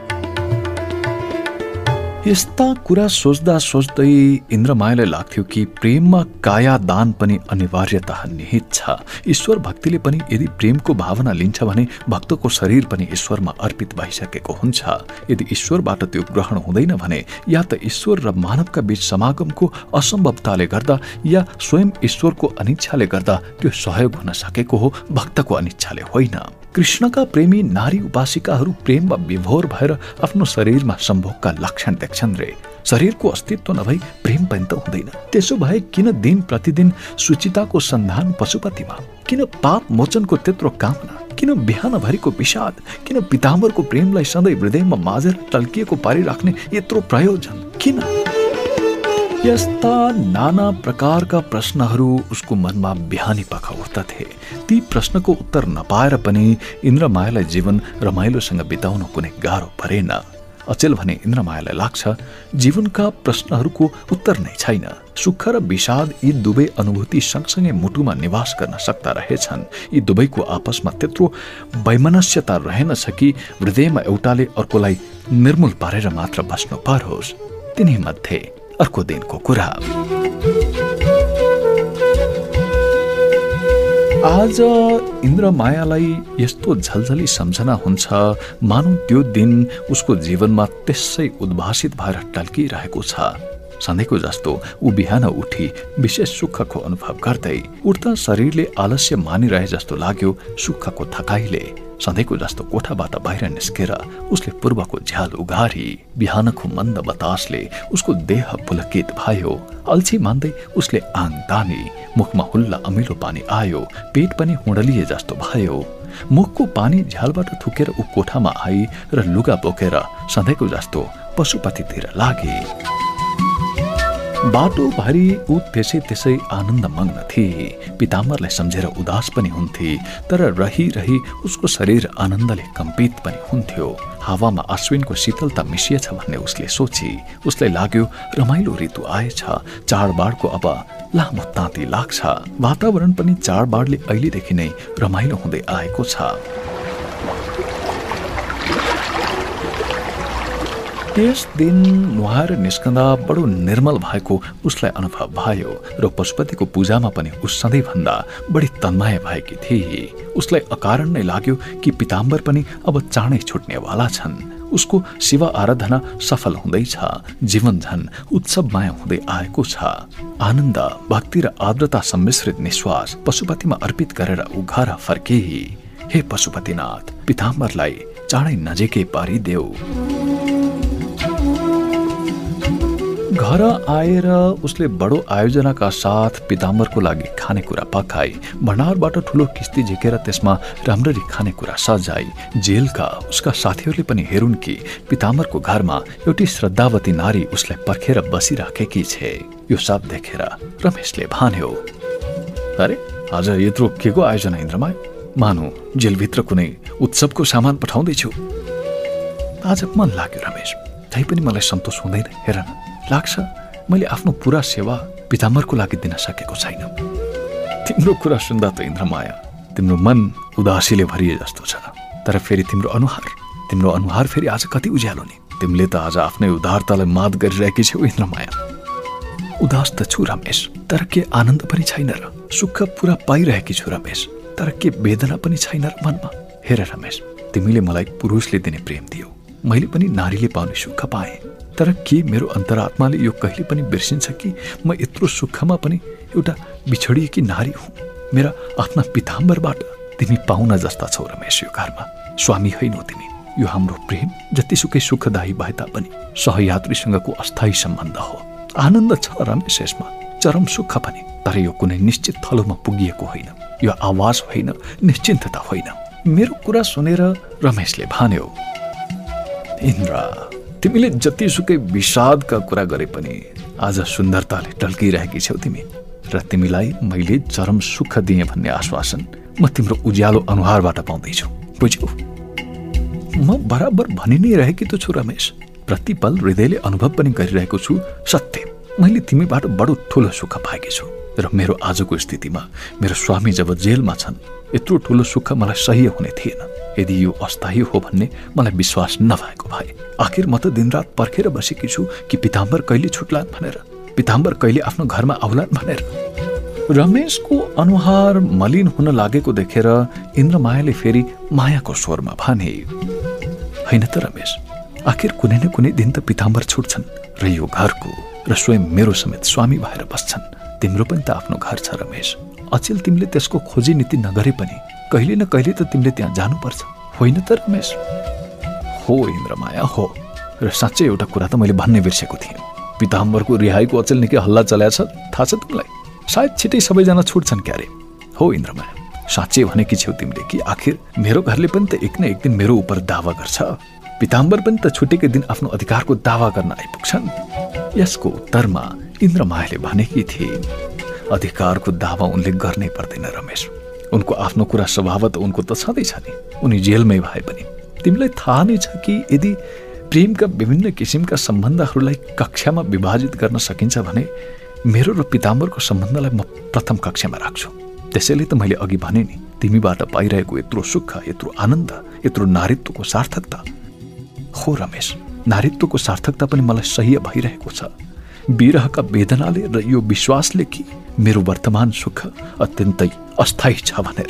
यस्ता कुरा सोच्दा सोच्दै इन्द्रमायालाई लाग्थ्यो कि प्रेममा काया दान पनि अनिवार्यतः निहित छ। ईश्वर भक्तिले पनि यदि प्रेमको भावना लिन्छ भने भक्तको शरीर पनि ईश्वरमा अर्पित भइसकेको हुन्छ। यदि ईश्वरबाट त्यो ग्रहण हुँदैन भने या त ईश्वर र मानवका बीच समागमको असम्भवताले गर्दा या स्वयं ईश्वरको अनिच्छाले गर्दा त्यो सहयोग हुन सकेको हो, भक्तको अनिच्छाले होइन। कृष्णका प्रेमी नारी उपासिकाहरू प्रेममा विभोर भएर आफ्नो शरीरमा सम्भोगका लक्षण देख्छन् रे। शरीरको अस्तित्व नभई प्रेम पनि त हुँदैन। त्यसो भए किन दिन प्रतिदिन सुचिताको सन्धान पशुपतिमा? किन पाप मोचनको त्यत्रो कामना? किन बिहानभरिको विषाद? किन पिताम्बरको प्रेमलाई सधैँ हृदयमा माझेर टल्किएको पारिराख्ने यत्रो प्रयोजन किन? यस्ता नाना प्रकारका प्रश्नहरू उसको मनमा बिहानी पख उठ्दथे। ती प्रश्नको उत्तर नपाएर पनि इन्द्रमायालाई जीवन रमाइलोसँग बिताउन कुनै गाह्रो परेन। अचेल भने इन्द्रमायालाई लाग्छ जीवनका प्रश्नहरूको उत्तर नै छैन। सुख र विषाद यी दुवै अनुभूति सँगसँगै मुटुमा निवास गर्न सक्दा रहेछन्। यी दुवैको आपसमा त्यत्रो वैमनस्यता रहेनछ कि हृदयमा एउटाले अर्कोलाई निर्मूल पारेर मात्र बस्नु परोस्। तिनी मध्ये अर्को दिनको कुरा। आज इन्द्रमायालाई यस्तो झलझली सम्झना हुन्छ मानौ त्यो दिन उसको जीवनमा त्यसै उद्भासित भएर टल्किरहेको छ। सधैँको जस्तो ऊ बिहान उठी विशेष सुखको अनुभव गर्दै उठ्दा शरीरले आलस्य मानिरहे जस्तो लाग्यो। सुखको थकाइले सधैँको जस्तो कोठाबाट बाहिर निस्केर उसले पूर्वको झ्याल उघारी। बिहानको मन्द बतासले उसको देह पुलकित भयो। अल्छी मान्दै उसले आङ तानी। मुखमा हुल्ला अमिलो पानी आयो। पेट पनि हुँडलिए जस्तो भयो। मुखको पानी झ्यालबाट थुकेर ऊ कोठामा आई र लुगा बोकेर सधैँको जस्तो पशुपतितिर लागे। बाटोभरि ऊ त्यसै आनन्द मग्न थिए। पिताम्बरलाई सम्झेर उदास पनि हुन्थे, तर रही उसको शरीर आनन्दले कम्पित पनि हुन्थ्यो। हावामा अश्विनको शीतलता मिसिएछ भन्ने उसले सोची। उसलाई लाग्यो रमाइलो ऋतु आएछ। चाडबाडको अब लामो ताती लाग्छ। वातावरण पनि चाडबाडले अहिलेदेखि नै रमाइलो हुँदै आएको छ। त्यस दिन नुहाएर निस्कँदा बडो निर्मल भएको उसलाई अनुभव भयो र पशुपतिको पूजामा पनि उस सधैँभन्दा बढी तन्मय भएकी थिए। उसलाई अकारण नै लाग्यो कि पिताम्बर पनि अब चाँडै छुट्नेवाला छन्। उसको शिव आराधना सफल हुँदैछ। जीवन झन उत्सवमय हुँदै आएको छ। आनन्द, भक्ति र आर्द्रता सम्मिश्रित निश्वास पशुपतिमा अर्पित गरेर ऊ घर फर्के। हे पशुपतिनाथ, पिताम्बरलाई चाँडै नजिकै पारिदेऊ। घर आएर उसले बडो आयोजनाका साथ पिताम्बरको लागि खानेकुरा पकाई। भण्डारबाट ठुलो किस्ती झिकेर त्यसमा राम्ररी खानेकुरा सजाई। जेलका उसका साथीहरूले पनि हेरुन् कि पिताम्बरको घरमा एउटी श्रद्धावती नारी उसलाई पर्खेर बसिराखेकी छे। यो सब देखेर रमेशले भन्यो, अरे आज यत्रो के को आयोजना इन्द्रमाया? मानु जेलभित्र कुनै उत्सवको सामान पठाउँदैछु। आज मन लाग्यो रमेश, तैपनि मलाई सन्तोष हुँदैन। हेर न, लाग्छ मैले आफ्नो पूरा सेवा पिताम्बरको लागि दिन सकेको छैन। तिम्रो कुरा सुन्दा त इन्द्रमाया तिम्रो मन उदासीले भरिए जस्तो छ, तर फेरि तिम्रो अनुहार फेरि आज कति उज्यालो नि। तिमीले त आज आफ्नै उदारतालाई मात गरिरहेकी छौ इन्द्रमाया। उदास त छु रमेश, तर के आनन्द पनि छैन र? सुख पुरा पाइरहेकी छु रमेश, तर के वेदना पनि छैन र मनमा? हेर रमेश, तिमीले मलाई पुरुषले दिने प्रेम दियौ, मैले पनि नारीले पाउने सुख पाएँ, तर के मेरो अन्तरात्माले यो कहिले पनि बिर्सिन्छ कि म यत्रो सुखमा पनि एउटा बिछडिएकी नारी हुँ? मेरा आफ्ना पिताम्बरबाट तिमी पाहुना जस्ता छौ रमेश। यो घरमा स्वामी होइनौ तिमी। यो हाम्रो प्रेम जतिसुकै सुखदायी भए तापनि सहयात्रीसँगको अस्थायी सम्बन्ध हो। आनन्द छ रमेश यसमा, चरम सुख पनि, तर यो कुनै निश्चित थलोमा पुगिएको होइन। यो आवाज होइन, निश्चिन्तता होइन। मेरो कुरा सुनेर रमेशले भन्यो, इन्द्र, तिमीले जतिसुकै विषादका कुरा गरे पनि आज सुन्दरताले टल्किरहेकी छौ तिमी, र तिमीलाई मैले चरम सुख दिएँ भन्ने आश्वासन म तिम्रो उज्यालो अनुहारबाट पाउँदैछु, बुझ्यौ? म बराबर भनि नै रहेकी त छु रमेश, प्रतिपल हृदयले अनुभव पनि गरिरहेको छु। सत्य, मैले तिमीबाट बडो ठुलो सुख पाएकी छु, र मेरो आजको स्थितिमा मेरो स्वामी जब जेलमा छन् यत्रो ठुलो सुख मलाई सह्य हुने थिएन यदि यो अस्थायी हो भन्ने मलाई विश्वास नभएको भए। आखिर म त दिनरात पर्खेर बसेकी छु कि पिताम्बर कहिले छुट्लान् भनेर, पिताम्बर कहिले आफ्नो घरमा आउलान् भनेर। रमेशको अनुहार मलिन हुन लागेको देखेर इन्द्रमायाले फेरि मायाको स्वरमा भने, होइन त रमेश, आखिर कुनै न कुनै दिन त पिताम्बर छुट्छन् र यो घरको र स्वयं मेरो समेत स्वामी भएर बस्छन्। तिम्रो पनि त आफ्नो घर छ रमेश। अचेल तिमीले त्यसको खोजी नीति नगरे पनि कहिले न कहिले त तिमीले त्यहाँ जानुपर्छ, होइन त रमेश? हो इन्द्रमाया हो, र साँच्चै एउटा कुरा त मैले भन्नै बिर्सेको थिएँ। पिताम्बरको रिहाईको अचेल निकै हल्ला चलाएछ, थाहा छ तिमीलाई? सायद छिटै सबैजना छुट्छन् क्यारे। हो इन्द्रमाया, साँच्चै भनेकी छेउ तिमीले कि आखिर मेरो घरले पनि त एक न एक दिन मेरो उपर दावा गर्छ। पिताम्बर पनि त छुटेकै दिन आफ्नो अधिकारको दावा गर्न आइपुग्छन्। यसको उत्तरमा इन्द्रमायाले भनेकी थिए, अधिकारको दावा उनले गर्नै पर्दैन रमेश। उनको आफ्नो कुरा स्वभावत उनको त छँदैछ नि, उनी जेलमै भए पनि। तिमीलाई थाहा नै छ कि यदि प्रेमका विभिन्न किसिमका सम्बन्धहरूलाई कक्षामा विभाजित गर्न सकिन्छ भने मेरो र पिताम्बरको सम्बन्धलाई म प्रथम कक्षामा राख्छु। त्यसैले त मैले अघि भने नि, तिमीबाट पाइरहेको यत्रो सुख, यत्रो आनन्द, यत्रो नारीत्वको सार्थकता हो रमेश। नारीत्वको सार्थकता पनि मलाई सह्य भइरहेको छ, विरहका वेदनाले र यो विश्वासले कि मेरो वर्तमान सुख अत्यन्तै अस्थायी छ भनेर।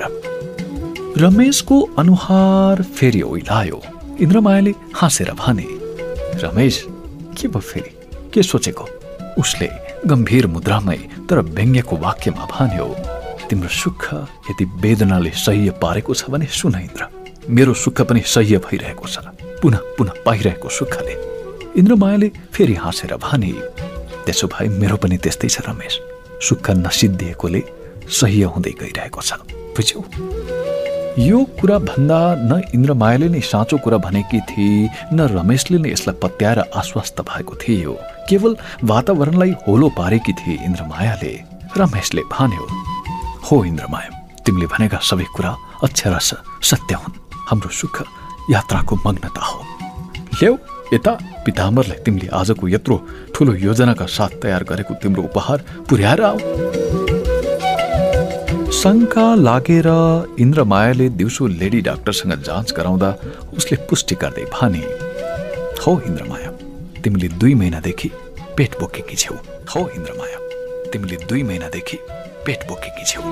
रमेशको अनुहार फेरि ओइलायो। इन्द्रमायाले हाँसेर भने, रमेश, के भयो फेरि? के सोचेको? उसले गम्भीर मुद्रामै तर व्यङ्ग्यको वाक्यमा भन्यो, तिम्रो सुख यदि वेदनाले सह्य पारेको छ भने सुन इन्द्र, मेरो सुख पनि सह्य भइरहेको छ, पुनः पुनः पाइरहेको सुखले। इन्द्रमायाले फेरि हाँसेर भने, त्यसो भए मेरो पनि त्यस्तै छ रमेश, सुख नसिद्धिएकोले सह्य हुँदै गइरहेको छ, बुझ्यौ? यो कुरा भन्दा न इन्द्रमायाले नै साँचो कुरा भनेकी थिए, न रमेशले नै यसलाई पत्याएर आश्वस्त भएको थियो। केवल वातावरणलाई होलो पारेकी थिए इन्द्रमायाले। रमेशले भन्यो, हो इन्द्रमाया, तिमीले भनेका सबै कुरा अक्षरश सत्य हुन्। हाम्रो सुख यात्राको मग्नता हो। ल्याऊ यता पिताम्बरलाई तिमीले आजको यत्रो ठुलो योजनाका साथ तयार गरेको तिम्रो उपहार पुर्याएर आऊ। शङ्का लागेर इन्द्रमायाले दिउँसो लेडी डाक्टरसँग जाँच गराउँदा उसले पुष्टि गर्दै भने, हो इन्द्रमाया, तिमीले 2 महिनादेखि पेट बोकेकी छेउ। हो इन्द्रमाया, तिमीले 2 महिनादेखि पेट बोकेकी छेउ।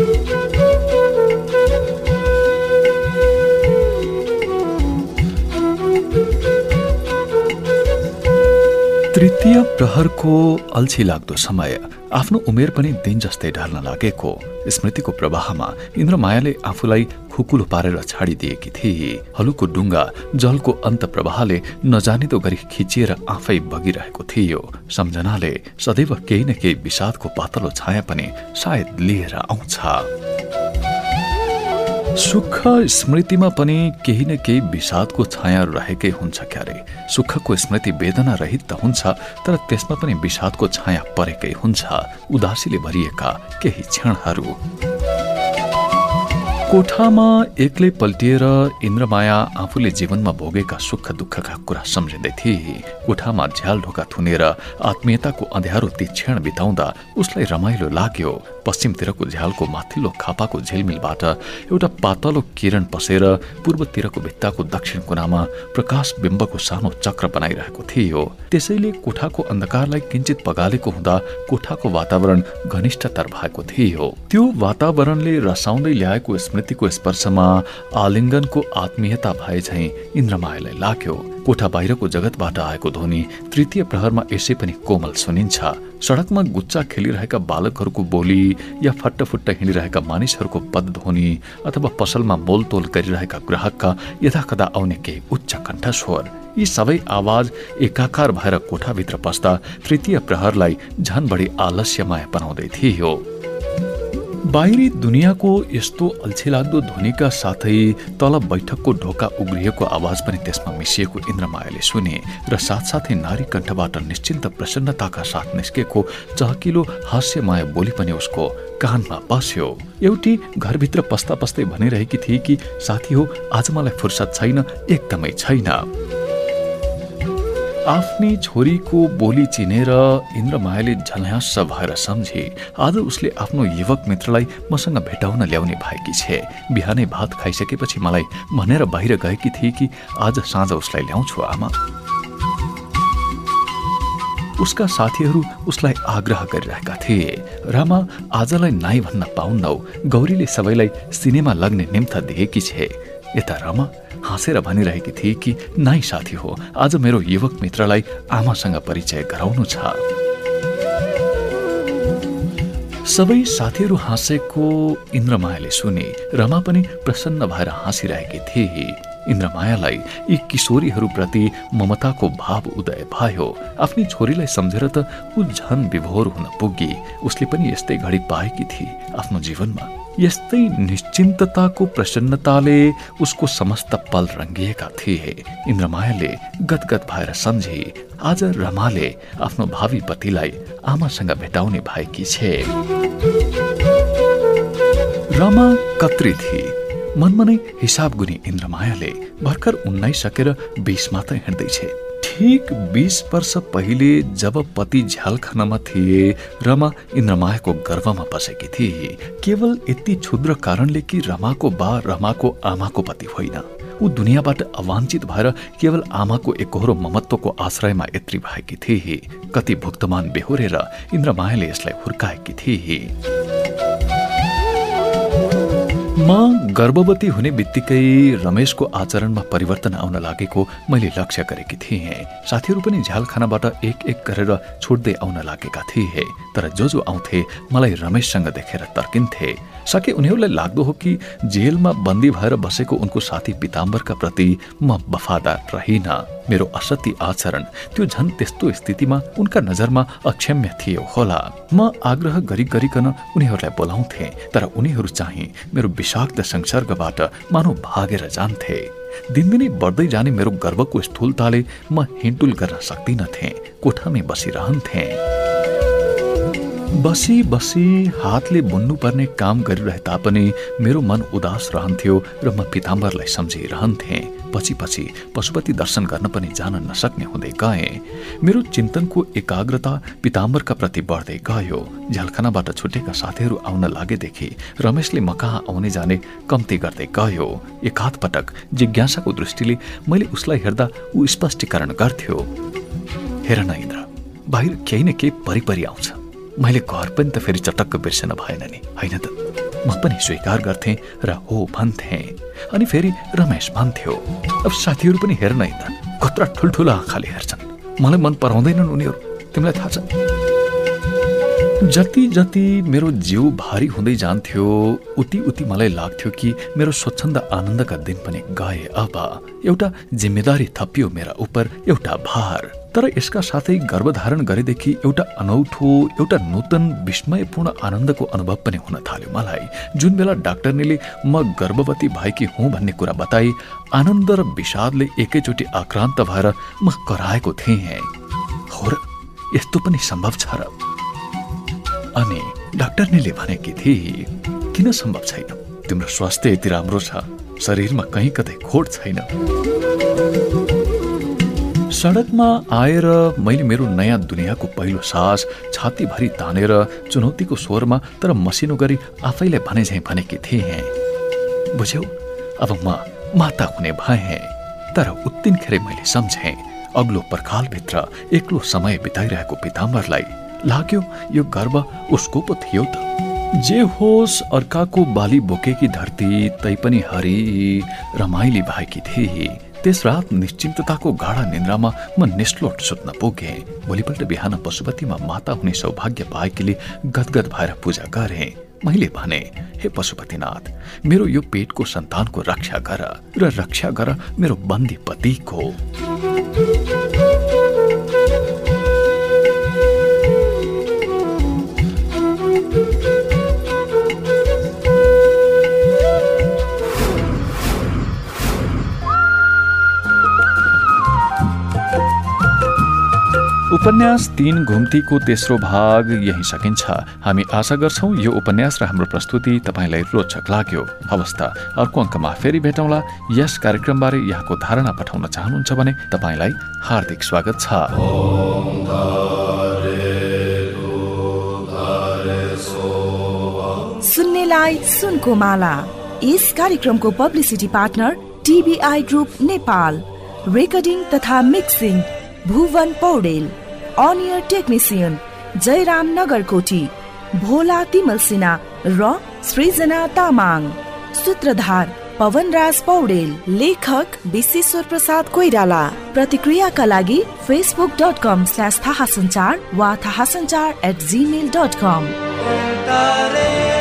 तृतीय प्रहरको अल्छी लाग्दो समय, आफ्नो उमेर पनि दिन जस्तै ढल्न लागेको स्मृतिको प्रवाहमा इन्द्रमायाले आफूलाई खुकुलो पारेर छाडिदिएकी थिए। हलुको डुङ्गा जलको अन्त प्रवाहले नजानिदो गरी खिचिएर आफै बगिरहेको थियो। सम्झनाले सदैव केही न केही विषादको पातलो छाया पनि सायद लिएर आउँछ। सुख स्मृतिमा पनि केही न केही विषादको छाया रहेकै हुन्छ क्यारे। सुखको स्मृति वेदना रहित त हुन्छ, तर त्यसमा पनि विषादको छाया परेकै हुन्छ। उदासीले भरिएका केही क्षणहरू। कोठामा एक्लै पल्टिएर इन्द्रमाया आफूले जीवनमा भोगेका सुख दुःखका कुरा सम्झिँदै थिए। कोठामा झ्याल ढोका थुनेर आत्मीयताको अँध्यारो ती क्षण बिताउँदा उसलाई रमाइलो लाग्यो। पश्चिमतिरको झ्यालको माथिल्लो खापाको झिलमिलबाट एउटा पातलो किरण पसेर पूर्वतिरको भित्ताको दक्षिण कुनामा प्रकाश बिम्बको सानो चक्र बनाइरहेको थियो। त्यसैले कोठाको अन्धकारलाई किञ्चित पगालेको हुँदा कोठाको वातावरण घनिष्ठतर भएको थियो। त्यो वातावरणले रसाउँदै ल्याएको स्मृतिको स्पर्शमा आलिङ्गनको आत्मीयता भए झैं इन्द्रमायालाई लाग्यो। कोठा बाहिरको जगतबाट आएको ध्वनि तृतीय प्रहरमा यसै पनि कोमल सुनिन्छ। सडकमा गुच्चा खेलिरहेका बालकहरूको बोली या फट्टफुट्ट हिँडिरहेका मानिसहरूको पदध्वनि अथवा पसलमा मोलतोल गरिरहेका ग्राहकका यथाकदा आउने केही उच्च कण्ठस्वर, यी सबै आवाज एकाकार भएर कोठाभित्र पस्दा तृतीय प्रहरलाई झन बढी आलस्यमय बनाउँदै थियो। बाहिरी दुनियाँको यस्तो अल्छिलाग्दो ध्वनिका साथै तल बैठकको ढोका उग्रिएको आवाज पनि त्यसमा मिसिएको इन्द्रमायाले सुने र साथसाथै नारी कण्ठबाट निश्चिन्त प्रसन्नताका साथ निस्केको चहकिलो हास्यमय बोली पनि उसको कानमा पस्यो। एउटी घरभित्र पस्दा पस्दै भनिरहेकी थिए कि साथी हो, आज मलाई फुर्सद छैन, एकदमै छैन। आफ्नी छोरीको बोली चिनेर इन्द्रमायाले झल्यास्स भएर सम्झे आज उसले आफ्नो युवक मित्रलाई मसँग भेटाउन ल्याउने भएकी छे। बिहानै भात खाइसकेपछि मलाई भनेर बाहिर गएकी थिए कि आज साँझ उसलाई ल्याउँछु आमा। उसका साथीहरू उसलाई आग्रह गरिरहेका थिए, रामा आजलाई नाइ भन्न पाउन्नौ, गौरीले सबैलाई सिनेमा लग्ने निम्ता दिएकी छे। यता रमा हाँसेर भनिरहेकी थिए कि नाइ साथी हो, आज मेरो युवक मित्रलाई आमासँग परिचय गराउनु छ। सबै साथीहरू हाँसेको इन्द्रमायाले सुने। रमा पनि प्रसन्न भएर हाँसिरहेकी थिए। इन्द्रमायालाई यी किशोरीहरूप्रति ममताको भाव उदय भयो। आफ्नी छोरीलाई सम्झेर त ऊ झन विभोर हुन पुगी। उसले पनि यस्तै घडी पाएकी थिए आफ्नो जीवनमा। यस्तै निश्चिन्तताको प्रसन्नताले उसको समस्त पल रंगिएका थिए। इन्द्रमायाले गदगद भएर सम्झे आज रमाले आफ्नो भावी पतिलाई आमासँग भेटाउने भएकी छे। रमा कत्री थिए। मनमा नै हिसाब गुनी इन्द्रमायाले भर्खर 19 सकेर 20 मात्र हिँड्दैछे। ठीक 20 वर्ष पहिले जब पति झ्यालखानामा थिए, रमा इन्द्रमायाको गर्भमा बसेकी थिए। केवल यति क्षुद्र कारणले कि रमाको बा रमाको आमाको पति होइन। ऊ दुनियाँबाट अवाञ्छित भएर केवल आमाको एकहोरो ममत्वको आश्रयमा यत्री भएकी थिए। कति भुक्तमान बेहोरेर इन्द्रमायाले यसलाई हुर्काएकी थिए। म गर्भवती हुने बित्तिकै रमेशको आचरणमा परिवर्तन आउन लागेको मैले लक्ष्य गरेकी थिएँ। साथीहरू पनि झ्यालखानाबाट एक एक गरेर छुट्दै आउन लागेका थिए। तर जो आउँथे मलाई रमेशसँग देखेर तर्किन्थे। सके उनीहरूलाई लाग्दो हो कि जेलमा बन्दी भएर बसेको उनको साथी पिताम्बरका प्रति म वफादार रहिन। मेरो असत्य आचरण त्यो झन् त्यस्तो स्थितिमा उनका नजरमा अक्षम्य थियो होला। म आग्रह गरिकन उनीहरूलाई बोलाउँथे, तर उनीहरू चाहिँ मेरो विषाक्त संसर्गबाट मानव भागेर जान्थे। दिनदिनै बढ्दै जाने मेरो गर्वको स्थूलताले म हिँडुल गर्न सक्दिनथे। कोठामै बसिरहन्थे। बसी बसी हातले बुन्नुपर्ने काम गरिरहे तापनि मेरो मन उदास रहन्थ्यो र म पिताम्बरलाई सम्झिरहन्थे। पछि पछि पशुपति दर्शन गर्न पनि जान नसक्ने हुँदै गए। मेरो चिन्तनको एकाग्रता पिताम्बरका प्रति बढ्दै गयो। झ्यालखानाबाट छुटेका साथीहरू आउन लागेदेखि रमेशले म कहाँ आउने जाने कम्ती गर्दै गयो। एकाध पटक जिज्ञासाको दृष्टिले मैले उसलाई हेर्दा ऊ स्पष्टीकरण गर्थ्यो, हेर न इन्द्र, बाहिर केही न केही परिपरि आउँछ। मैले घर पनि त फेरि चटक्क बिर्सन भएन नि, होइन त? म पनि स्वीकार गर्थे र हो भन्थे। अनि फेरि रमेश भन्थ्यो, अब साथीहरू पनि हेर्न त कत्रा ठुल्ठुला आँखाले हेर्छन्, मलाई मन पराउँदैनन् उनीहरू, तिमीलाई थाहा छ? जति जति मेरो जिउ भारी हुँदै जान्थ्यो उति उति मलाई लाग्थ्यो कि मेरो स्वच्छन्द आनन्दका दिन पनि गए। अब एउटा जिम्मेदारी थपियो मेरा उपर, एउटा भार। तर यसका साथै गर्भधारण गरेदेखि एउटा अनौठो, एउटा नूतन विस्मयपूर्ण आनन्दको अनुभव पनि हुन थाल्यो मलाई। जुन बेला डाक्टरनीले म गर्भवती भएकी हुँ भन्ने कुरा बताई, आनन्द र विषादले एकैचोटि आक्रान्त भएर म कराएको थिएँ। हो र, यस्तो पनि सम्भव छ र? अनि डाक्टरनीले भनेकी थिए, किन सम्भव छैन? तिम्रो स्वास्थ्य यति राम्रो छ, शरीरमा कहीँ कतै खोट छैन। सडकमा आएर मैले मेरो नयाँ दुनियाँको पहिलो सास छातीभरि तानेर चुनौतीको स्वरमा तर मसिनो गरी आफैले भने झैँ भनेकी थिएँ, बुझ्यौ, अब म माता हुने भएँ। तर उत्तिनखेरै मैले सम्झेँ, अग्लो पर्खालभित्र एक्लो समय बिताइरहेको पिताम्बरलाई लाग्यो यो गर्व उसको पो थियो त। जे होस्, अर्काको बाली बोकेकी धरती तैपनि हरि रमाइली भएकी थिए। त्यस रात निश्चिन्तताको गाढा निन्द्रामा म निष्लोट सुत्न पुगेँ। भोलिपल्ट बिहान पशुपतिमा माता हुने सौभाग्य पाएकीले गदगद भएर पूजा गरेँ। मैले भने, हे पशुपतिनाथ, मेरो यो पेटको सन्तानको रक्षा गर र रक्षा गर मेरो बन्दी पतिको। उपन्यास 3 घुम्तीको तेस्रो भाग यही सकिन्छ। हामी आशा गर्छौं यो उपन्यास र हाम्रो प्रस्तुति तपाईलाई रोचक लाग्यो। हवस् त, अर्को अङ्कमा फेरि भेटौँला। यस कार्यक्रमबारे यहाँको धारणा पठाउन चाहनुहुन्छ भने तपाईलाई हार्दिक स्वागत छ। सुन्नेलाई सुनको माला। यस कार्यक्रमको publicity partner TBI group Nepal. Recording तथा mixing Bhuwan Paudel. On air technician Jayaram Nagarkoti, Bhola Timal Sinha र सृजना तामाङ। सूत्रधार पवनराज पौडेल। लेखक विश्वेश्वर प्रसाद कोइराला। प्रतिक्रियाका लागि facebook.com/थाहासञ्चार वा थाहासञ्चार@gmail.com।